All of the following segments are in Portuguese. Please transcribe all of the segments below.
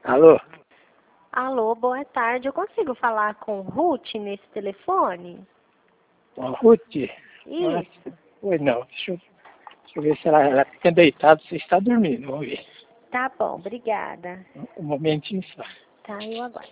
Alô? Alô, boa tarde. Eu consigo falar com Ruth nesse telefone? Ó, Ruth? Isso. Oi, não. Deixa eu ver se ela fica deitada, você está dormindo. Vamos ver. Tá bom, obrigada. Um momentinho só. Tá, eu aguardo.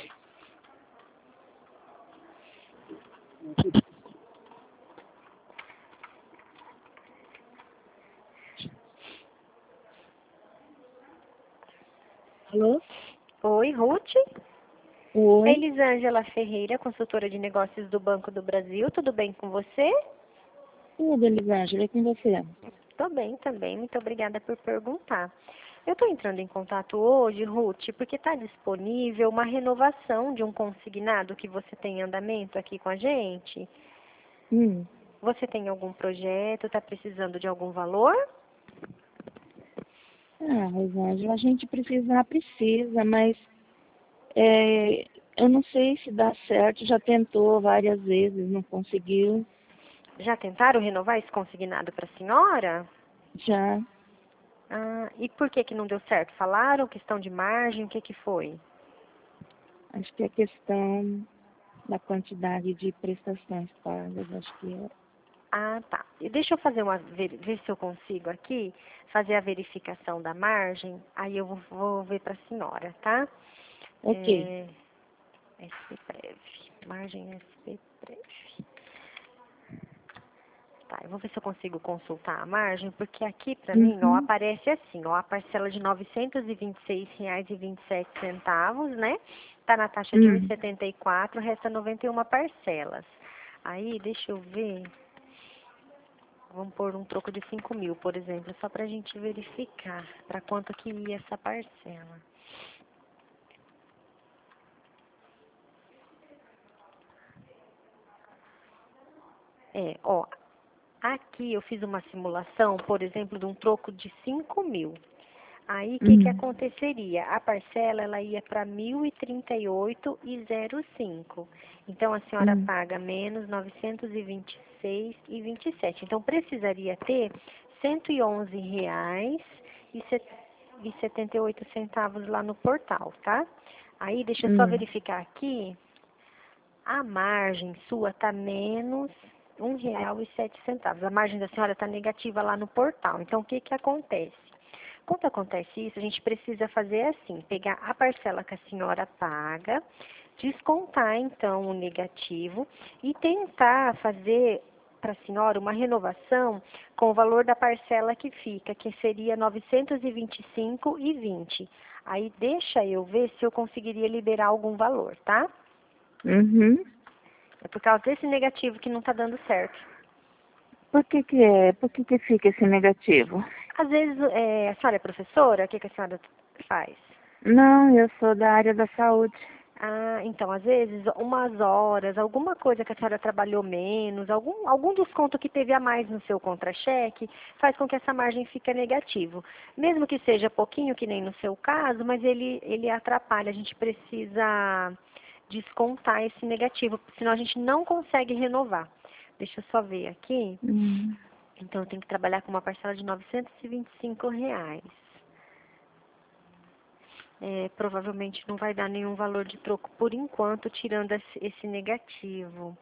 Alô? Oi, Ruth? Oi. Elisângela Ferreira, consultora de negócios do Banco do Brasil. Tudo bem com você? Tudo, Elisângela, é com você. Tô bem também. Muito obrigada por perguntar. Eu estou entrando em contato hoje, Ruth, porque está disponível uma renovação de um consignado que você tem em andamento aqui com a gente. Você tem algum projeto? Está precisando de algum valor? Elisângela, a gente precisa, mas eu não sei se dá certo. Já tentou várias vezes, não conseguiu. Já tentaram renovar esse consignado para a senhora? Já. Ah, e por que não deu certo? Falaram questão de margem, o que foi? Acho que é questão da quantidade de prestações pagas, acho que é. Ah, tá. E deixa eu fazer ver se eu consigo aqui fazer a verificação da margem, aí eu vou ver para a senhora, tá? Ok. SPPrev, margem SPPrev. Tá, eu vou ver se eu consigo consultar a margem, porque aqui para mim, ó, aparece assim, ó, a parcela de R$ 926,27, né? Tá na taxa de 1,74, resta 91 parcelas. Aí, deixa eu ver, vamos pôr um troco de 5.000, por exemplo, só pra gente verificar para quanto que ia essa parcela. Ó, aqui eu fiz uma simulação, por exemplo, de um troco de 5.000. Aí, o que aconteceria? A parcela, ela ia para 1.038,05. Então, a senhora paga menos 926,27. Então, precisaria ter R$ 111,78 lá no portal, tá? Aí, deixa eu só verificar aqui. A margem sua está menos R$ 1,07. A margem da senhora está negativa lá no portal. Então, o que acontece? Quando acontece isso, a gente precisa fazer assim, pegar a parcela que a senhora paga, descontar, então, o negativo e tentar fazer para a senhora uma renovação com o valor da parcela que fica, que seria R$ 925,20. Aí, deixa eu ver se eu conseguiria liberar algum valor, tá? É por causa desse negativo que não está dando certo. Por que é? Por que fica esse negativo? Às vezes, a senhora é professora? O que a senhora faz? Não, eu sou da área da saúde. Ah, então, às vezes, umas horas, alguma coisa que a senhora trabalhou menos, algum desconto que teve a mais no seu contra-cheque, faz com que essa margem fique negativo. Mesmo que seja pouquinho, que nem no seu caso, mas ele atrapalha. A gente precisa descontar esse negativo, senão a gente não consegue renovar. Deixa eu só ver aqui. Então, eu tenho que trabalhar com uma parcela de R$ 925. Provavelmente não vai dar nenhum valor de troco por enquanto, tirando esse negativo.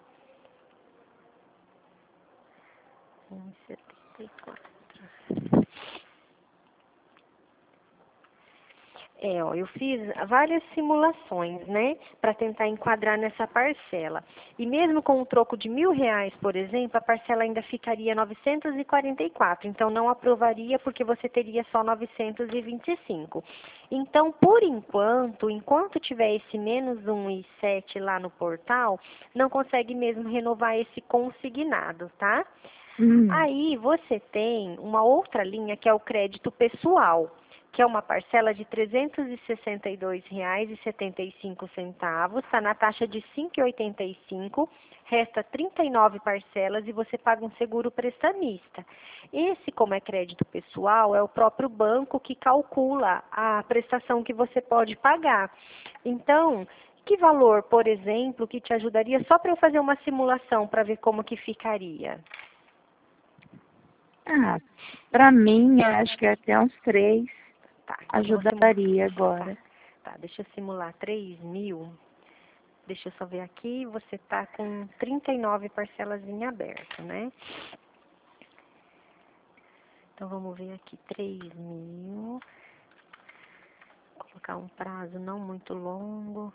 1,74. Ó, eu fiz várias simulações, né, para tentar enquadrar nessa parcela. E mesmo com um troco de R$ 1.000, por exemplo, a parcela ainda ficaria 944. Então, não aprovaria porque você teria só 925. Então, por enquanto tiver esse menos 1,7 lá no portal, não consegue mesmo renovar esse consignado, tá? Aí, você tem uma outra linha que é o crédito pessoal, que é uma parcela de R$ 362,75, está na taxa de 5,85, resta 39 parcelas e você paga um seguro prestamista. Esse, como é crédito pessoal, é o próprio banco que calcula a prestação que você pode pagar. Então, que valor, por exemplo, que te ajudaria só para eu fazer uma simulação para ver como que ficaria? Para mim, acho que até uns 3 Tá, ajudaria agora. Tá, deixa eu simular 3.000. Deixa eu só ver aqui, você tá com 39 parcelas em aberto, né? Então, vamos ver aqui, 3.000. Vou colocar um prazo não muito longo.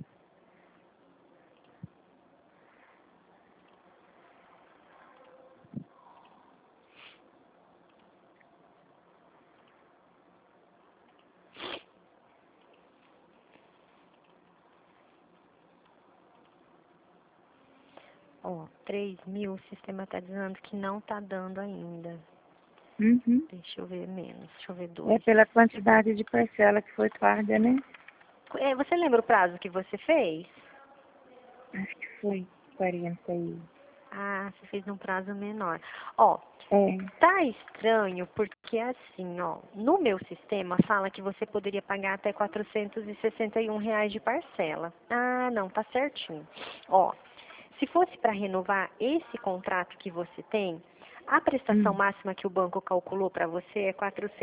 Ó, 3.000, o sistema está dizendo que não está dando ainda. Uhum. Deixa eu ver menos, deixa eu ver É 2. pela quantidade de parcela que foi paga, né? Você lembra o prazo que você fez? Acho que foi 40 e... Ah, você fez num prazo menor. Ó, É. tá estranho porque assim, ó, no meu sistema fala que você poderia pagar até R$ 461 de parcela. Ah, não, tá certinho. Ó, se fosse para renovar esse contrato que você tem, a prestação máxima que o banco calculou para você é R$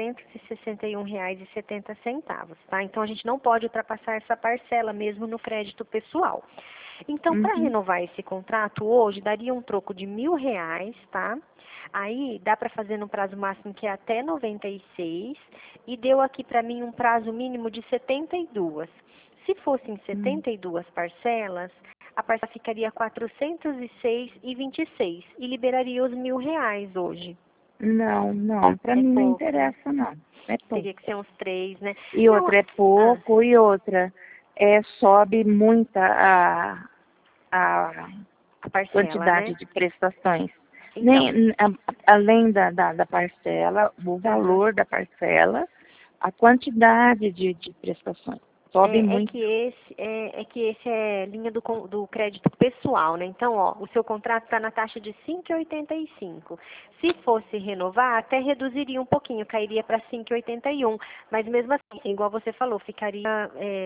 461,70, tá? Então a gente não pode ultrapassar essa parcela mesmo no crédito pessoal. Então, para renovar esse contrato hoje, daria um troco de R$ 1.000, tá? Aí dá para fazer no prazo máximo que é até 96 e deu aqui para mim um prazo mínimo de 72. Se fossem 72 parcelas, a parcela ficaria R$ 406,26 e liberaria os R$ 1.000 hoje. Não, para É mim não pouco. interessa, não. É pouco. Teria que ser uns 3, né? E outra é pouco, e outra sobe muito a A parcela, quantidade né? de prestações. Então, Além da parcela, o valor da parcela, a quantidade de prestações. Sobe muito. é que esse é linha do crédito pessoal, né? Então, ó, o seu contrato está na taxa de 5,85. Se fosse renovar, até reduziria um pouquinho, cairia para 5,81. Mas mesmo assim, igual você falou, ficaria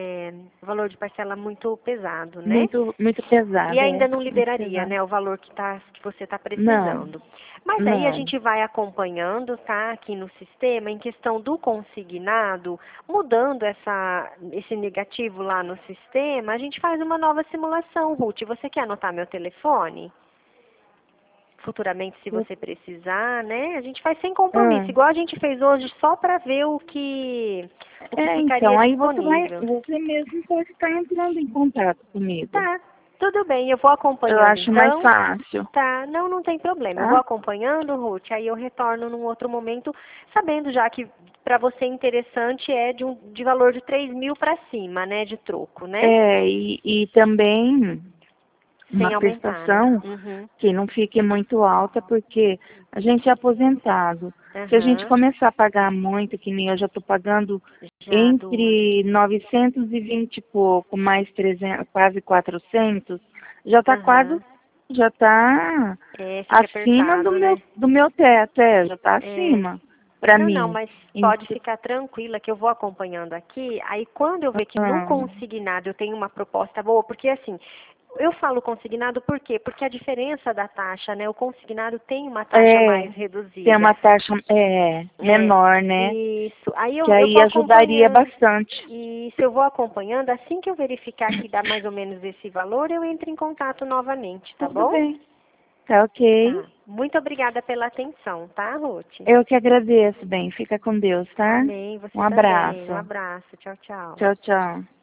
o valor de parcela muito pesado, né? Muito pesado, E ainda não muito liberaria, pesado. né, o valor que você está Não, precisando. Mas aí a não. gente vai acompanhando, tá, aqui no sistema, em questão do consignado, mudando esse negativo lá no sistema, a gente faz uma nova simulação, Ruth. Você quer anotar meu telefone? Futuramente, se você precisar, né? A gente faz sem compromisso, igual a gente fez hoje, só para ver o que ficaria Então, aí disponível. você mesmo pode estar entrando em contato comigo. Tá, tudo bem, eu vou Eu acompanhando acho mais então. fácil, Tá, não tem problema. Eu vou tá? acompanhando, Ruth, aí eu retorno num outro momento, sabendo já que para você interessante é de valor de 3.000 para cima, né, de troco, né? E também uma Sem aumentar, né? prestação Uhum, que não fique muito alta, porque a gente é aposentado. Se a gente aham, começar a pagar muito, que nem eu já estou pagando já 2. entre 920 e pouco, mais 300, quase 400, Aham, já está fica acima apertado, né? do meu teto, já está É. acima para Não, mim. mas pode ficar tranquila que eu vou acompanhando aqui. Aí quando eu ver que no Então, consignado eu tenho uma proposta boa, porque assim, eu falo consignado por quê? Porque a diferença da taxa, né? O consignado tem uma taxa mais tem reduzida. uma taxa É, menor, né? isso. Aí Que eu aí vou ajudaria acompanhando. bastante. Isso, eu vou acompanhando. Assim que eu verificar que dá mais ou menos esse valor, eu entro em contato novamente, tá Tudo bom? bem. Tá ok. Tá. Muito obrigada pela atenção, tá, Ruth? Eu que agradeço, bem. Fica com Deus, tá? Amém. Um Você também. Um abraço. abraço. Tchau, tchau. Tchau, tchau.